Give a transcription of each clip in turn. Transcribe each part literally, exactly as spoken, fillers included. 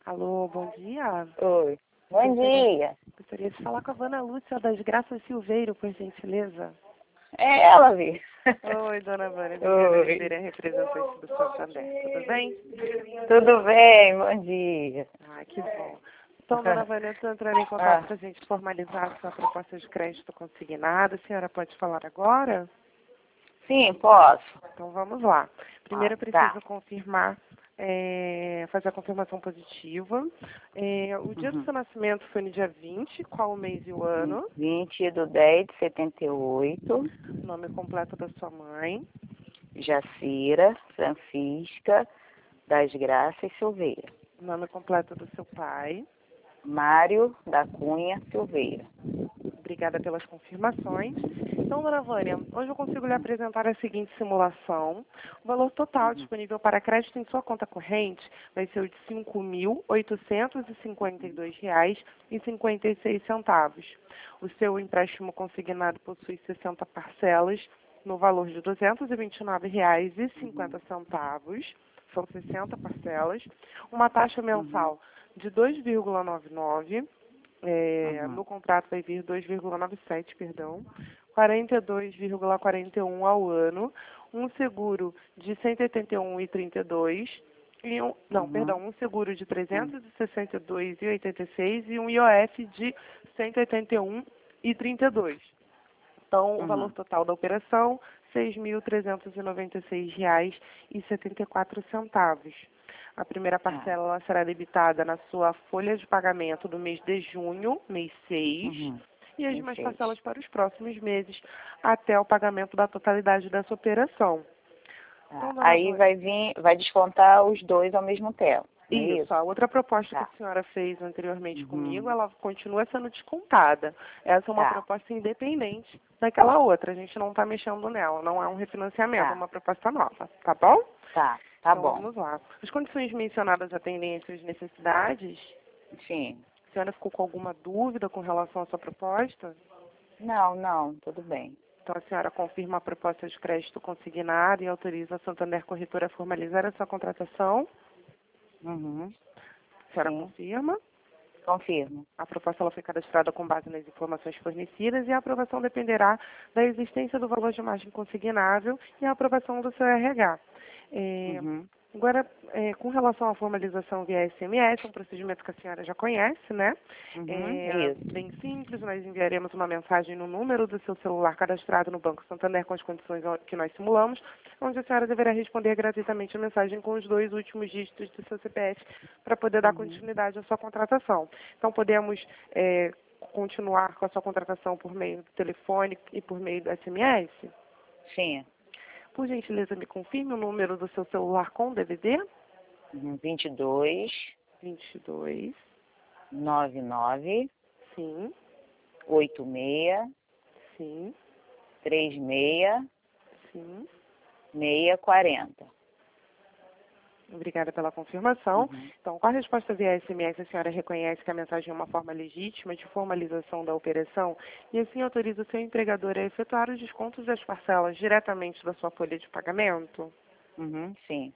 Alô, bom dia. Oi. Bom Gostaria, dia. gostaria de falar com a Dona Lúcia das Graças Silveiro, por gentileza. É ela, Vi. Oi, Dona Vânia, Juliana Oi. Oliveira, representante do Santander. Tudo bem? Tudo bem? Bom dia. Ah, que bom. Então, Dona Vânia, eu estou entrando em contato Ah, para a gente formalizar a sua proposta de crédito consignada. A senhora pode falar agora? sim, posso. Então, vamos lá. Primeiro, Ah, eu preciso tá. confirmar, é, fazer a confirmação positiva. É, o dia do Uhum. seu nascimento foi no dia vinte, qual o mês e o ano? vinte do dez de setenta e oito. Nome completo da sua mãe. Jacira Francisca das Graças Silveira. Nome completo do seu pai. Mário da Cunha Silveira. Obrigada pelas confirmações. Então, dona Vânia, hoje eu consigo lhe apresentar a seguinte simulação. O valor total Uhum. disponível para crédito em sua conta corrente vai ser o de cinco mil oitocentos e cinquenta e dois reais e cinquenta e seis centavos. O seu empréstimo consignado possui sessenta parcelas no valor de duzentos e vinte e nove reais e cinquenta centavos. São sessenta parcelas. Uma taxa mensal de dois vírgula noventa e nove. É, Uhum. no contrato vai vir dois vírgula noventa e sete, perdão, quarenta e dois vírgula quarenta e um ao ano, um seguro de cento e oitenta e um vírgula trinta e dois, e um, não, Uhum. perdão, um seguro de Uhum. trezentos e sessenta e dois vírgula oitenta e seis e um I O F de cento e oitenta e um vírgula trinta e dois. Então, o valor Uhum. total da operação, seis mil trezentos e noventa e seis reais e setenta e quatro centavos. A primeira Tá. parcela ela será debitada na sua folha de pagamento do mês de junho, mês seis, Uhum. e as Em demais seis. parcelas para os próximos meses, até o pagamento da totalidade dessa operação. Tá. Então, dona Aí Vânia, vai vir, vai descontar os dois ao mesmo tempo, não é isso, isso? a outra proposta que Tá. a senhora fez anteriormente comigo, Uhum. ela continua sendo descontada. Essa é uma Tá, proposta independente daquela outra, a gente não está mexendo nela, não é um refinanciamento, é tá, uma proposta nova, tá bom? tá, tá Então bom. vamos lá. As condições mencionadas atendem às suas necessidades? Sim. A senhora ficou com alguma dúvida com relação à sua proposta? Não, não, tudo bem. Então a senhora confirma a proposta de crédito consignada e autoriza a Santander Corretora a formalizar a sua contratação? Uhum. A senhora Sim, confirma? confirmo. A proposta ela foi cadastrada com base nas informações fornecidas e a aprovação dependerá da existência do valor de margem consignável e a aprovação do seu R H. É, Uhum. agora, é, com relação à formalização via S M S, um procedimento que a senhora já conhece, né? Uhum. É Isso. bem simples, nós enviaremos uma mensagem no número do seu celular cadastrado no Banco Santander com as condições que nós simulamos, onde a senhora deverá responder gratuitamente a mensagem com os dois últimos dígitos do seu C P F para poder dar Uhum. continuidade à sua contratação. Então, podemos é, continuar com a sua contratação por meio do telefone e por meio do S M S? Sim. Por gentileza, me confirme o número do seu celular com D V D? Uhum. vinte e dois, vinte e dois, noventa e nove, sim, oitenta e seis, sim, trinta e seis, sim. seiscentos e quarenta. Obrigada pela confirmação. Uhum. Então, com a resposta via S M S, a senhora reconhece que a mensagem é uma forma legítima de formalização da operação e assim autoriza o seu empregador a efetuar os descontos das parcelas diretamente da sua folha de pagamento? Uhum. Sim.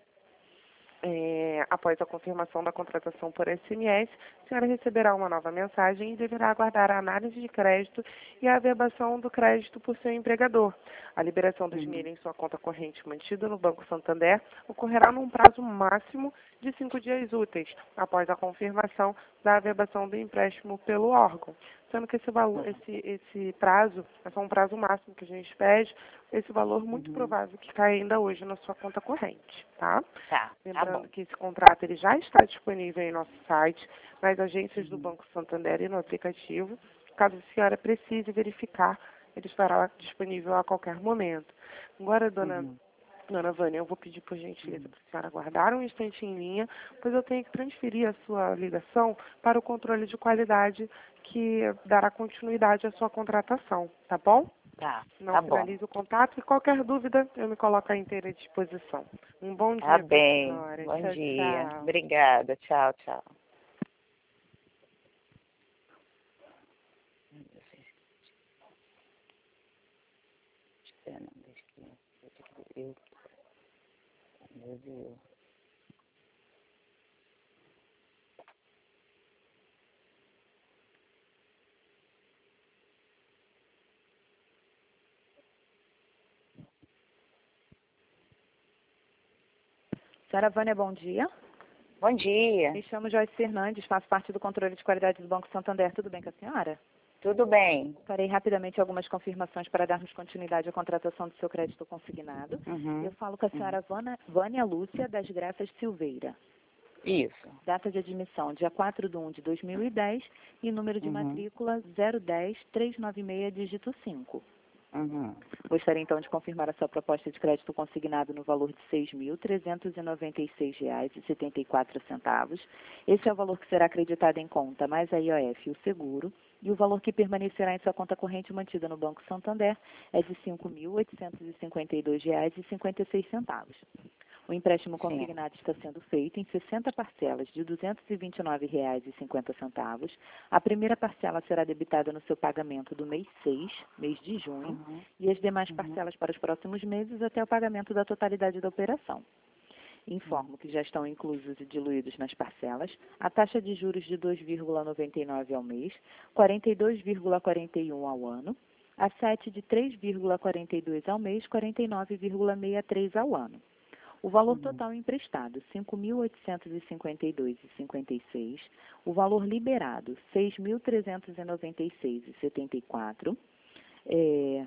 É, após a confirmação da contratação por S M S, a senhora receberá uma nova mensagem e deverá aguardar a análise de crédito e a averbação do crédito por seu empregador. A liberação do Uhum. dinheiro em sua conta corrente mantida no Banco Santander ocorrerá num prazo máximo de cinco dias úteis, após a confirmação da averbação do empréstimo pelo órgão. Sendo que esse, valor, esse, esse prazo é só um prazo máximo que a gente pede, esse valor muito Uhum. provável que caia ainda hoje na sua conta corrente, tá? Tá, tá Lembrando bom. que esse contrato ele já está disponível em nosso site, nas agências do Uhum. Banco Santander e no aplicativo. Caso a senhora precise verificar, ele estará disponível a qualquer momento. Agora, dona, Uhum. dona Vânia, eu vou pedir por gentileza Uhum. para a senhora aguardar um instante em linha, pois eu tenho que transferir a sua ligação para o controle de qualidade que dará continuidade à sua contratação, tá bom? Tá, Não tá bom. finalize o contato e qualquer dúvida eu me coloco à inteira disposição. Um bom Tá dia para a bem. senhora. Bom Tchau, dia. tchau. Obrigada. Tchau, tchau. Espera, não, deixa que eu, eu, eu, Senhora Vânia, bom dia. Bom dia. Me chamo Joyce Fernandes, faço parte do controle de qualidade do Banco Santander. Tudo bem com a senhora? Tudo bem. Farei rapidamente algumas confirmações para darmos continuidade à contratação do seu crédito consignado. Uhum. Eu falo com a senhora Uhum. Vânia, Vânia Lúcia das Graças Silveira. Isso. Data de admissão, dia quatro de um de dois mil e dez e número de Uhum. matrícula zero dez, trezentos e noventa e seis, dígito cinco. Uhum. Gostaria então de confirmar a sua proposta de crédito consignado no valor de seis mil trezentos e noventa e seis reais e setenta e quatro centavos. Esse é o valor que será acreditado em conta, mais a I O F e o seguro. E o valor que permanecerá em sua conta corrente mantida no Banco Santander é de cinco mil oitocentos e cinquenta e dois reais e cinquenta e seis centavos. O empréstimo consignado está sendo feito em sessenta parcelas de duzentos e vinte e nove reais e cinquenta centavos. A primeira parcela será debitada no seu pagamento do mês seis, mês de junho, Uhum. e as demais Uhum. parcelas para os próximos meses até o pagamento da totalidade da operação. Informo que já estão inclusos e diluídos nas parcelas a taxa de juros de dois vírgula noventa e nove ao mês, quarenta e dois vírgula quarenta e um ao ano, a sete de três vírgula quarenta e dois ao mês, quarenta e nove vírgula sessenta e três ao ano. O valor total emprestado, cinco mil oitocentos e cinquenta e dois reais e cinquenta e seis centavos. O valor liberado, seis mil trezentos e noventa e seis reais e setenta e quatro centavos. É,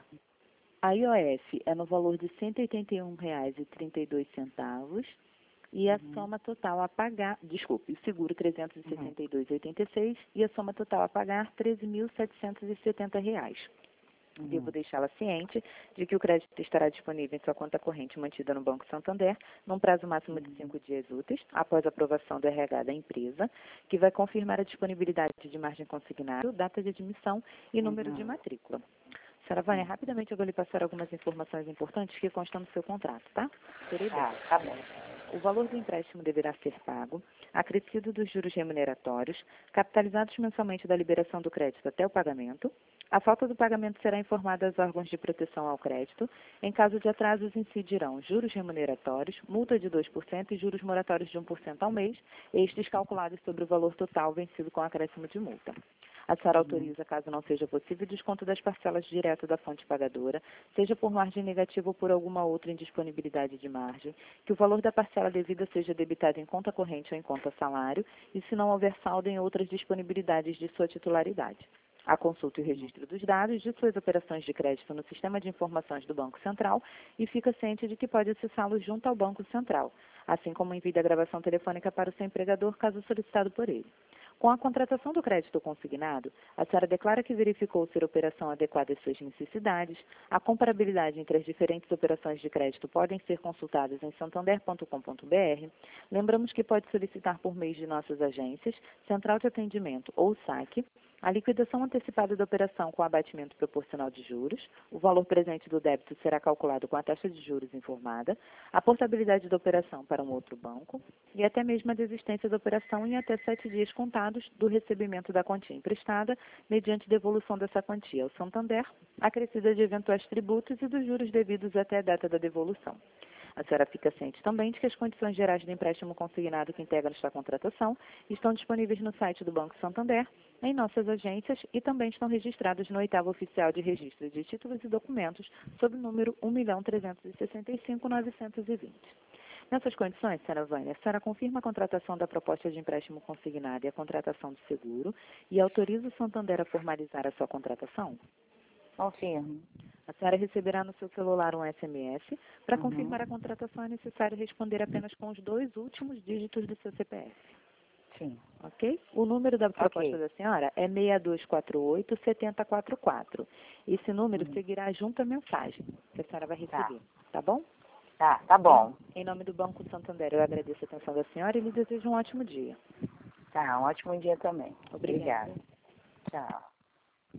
a I O F é no valor de cento e oitenta e um reais e trinta e dois centavos. E a Uhum. soma total a pagar, desculpe, o seguro trezentos e sessenta e dois reais e oitenta e seis centavos e a soma total a pagar treze mil setecentos e setenta reais. Uhum. Devo deixá-la ciente de que o crédito estará disponível em sua conta corrente mantida no Banco Santander, num prazo máximo de cinco dias úteis, após a aprovação do R H da empresa, que vai confirmar a disponibilidade de margem consignada, data de admissão e número de Uhum. matrícula. Senhora Vânia, rapidamente eu vou lhe passar algumas informações importantes que constam no seu contrato, tá? Terei Tá, tá bom. O valor do empréstimo deverá ser pago, acrescido dos juros remuneratórios, capitalizados mensalmente da liberação do crédito até o pagamento. A falta do pagamento será informada aos órgãos de proteção ao crédito. Em caso de atrasos, incidirão juros remuneratórios, multa de dois por cento e juros moratórios de um por cento ao mês, estes calculados sobre o valor total vencido com acréscimo de multa. A senhora autoriza, caso não seja possível, desconto das parcelas direto da fonte pagadora, seja por margem negativa ou por alguma outra indisponibilidade de margem, que o valor da parcela devida seja debitado em conta corrente ou em conta salário, e se não houver saldo em outras disponibilidades de sua titularidade. A consulta e o registro dos dados de suas operações de crédito no Sistema de Informações do Banco Central e fica ciente de que pode acessá-lo junto ao Banco Central, assim como envie a gravação telefônica para o seu empregador, caso solicitado por ele. Com a contratação do crédito consignado, a senhora declara que verificou ser a operação adequada às suas necessidades. A comparabilidade entre as diferentes operações de crédito podem ser consultadas em santander ponto com ponto br. Lembramos que pode solicitar por meio de nossas agências, Central de Atendimento ou saque, a liquidação antecipada da operação com abatimento proporcional de juros. O valor presente do débito será calculado com a taxa de juros informada, a portabilidade da operação para um outro banco e até mesmo a desistência da operação em até sete dias contados do recebimento da quantia emprestada, mediante devolução dessa quantia ao Santander, acrescida de eventuais tributos e dos juros devidos até a data da devolução. A senhora fica ciente também de que as condições gerais do empréstimo consignado que integram esta contratação estão disponíveis no site do Banco Santander, em nossas agências e também estão registrados no oitavo oficial de registro de títulos e documentos, sob o número um milhão trezentos e sessenta e cinco mil novecentos e vinte. Nessas condições, senhora Vânia, a senhora confirma a contratação da proposta de empréstimo consignado e a contratação do seguro e autoriza o Santander a formalizar a sua contratação? Confirmo. A senhora receberá no seu celular um S M S. Para Uhum. confirmar a contratação é necessário responder apenas com os dois últimos dígitos do seu C P F. Sim. Ok? O número da proposta Ok. da senhora é seis dois quatro oito, sete zero quatro quatro. Esse número Uhum. seguirá junto à mensagem que a senhora vai Tá. receber. Tá bom? Tá, tá bom. Em nome do Banco Santander, eu agradeço a atenção da senhora e lhe desejo um ótimo dia. Tá, um ótimo dia também. Obrigada. Obrigada. Tchau.